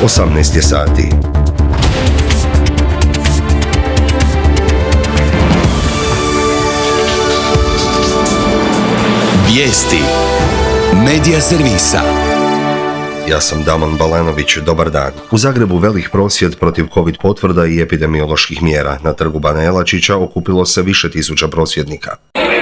18 je sati. Vijesti Medija servisa. Ja sam Damon Balanović, dobar dan. U Zagrebu velik prosvjed protiv COVID potvrda i epidemioloških mjera. Na trgu Bana Jelačića okupilo se više tisuća prosvjednika.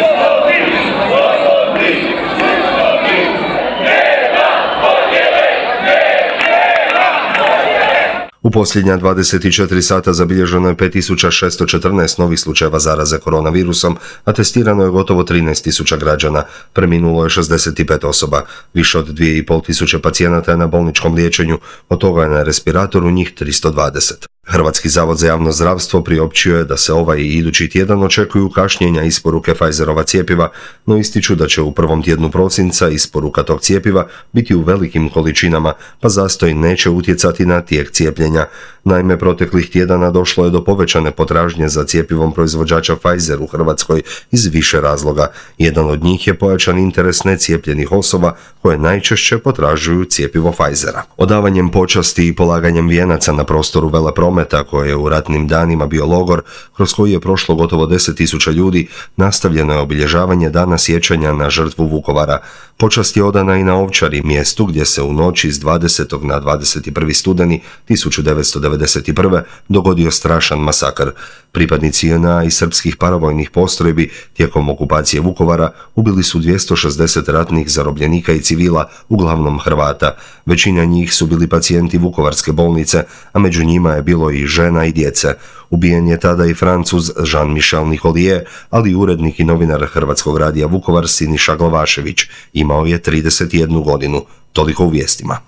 U posljednja 24 sata zabilježeno je 5614 novih slučajeva zaraze koronavirusom, a testirano je gotovo 13.000 građana. Preminulo je 65 osoba. Više od 2500 pacijenata je na bolničkom liječenju, od toga je na respiratoru njih 320. Hrvatski zavod za javno zdravstvo priopćio je da se ovaj i idući tjedan očekuju kašnjenja isporuke Pfizerova cjepiva, no ističu da će u prvom tjednu prosinca isporuka tog cjepiva biti u velikim količinama, pa zastoj neće utjecati na tijek cijepljenja. Naime, proteklih tjedana došlo je do povećane potražnje za cjepivom proizvođača Pfizer u Hrvatskoj iz više razloga. Jedan od njih je pojačan interes necijepljenih osoba koje najčešće potražuju cjepivo Pfizera. Odavanjem počasti i polaganjem vijenaca na prostoru Veleprometa, koje je u ratnim danima bio logor, kroz koji je prošlo gotovo 10.000 ljudi, nastavljeno je obilježavanje Dana sjećanja na žrtvu Vukovara. Počast je odana i na Ovčari, mjestu gdje se u noći s 20. na 21. studeni 1991. dogodio strašan masakr. Pripadnici JNA i srpskih paravojnih postrojbi tijekom okupacije Vukovara ubili su 260 ratnih zarobljenika i civila, uglavnom Hrvata. Većina njih su bili pacijenti Vukovarske bolnice, a među njima je bilo i žena i djece. Ubijen je tada i Francuz Jean-Michel Nicolier, ali i urednik i novinar Hrvatskog radija Vukovar Siniša Glavašević. Imao je 31 godinu. Toliko u vijestima.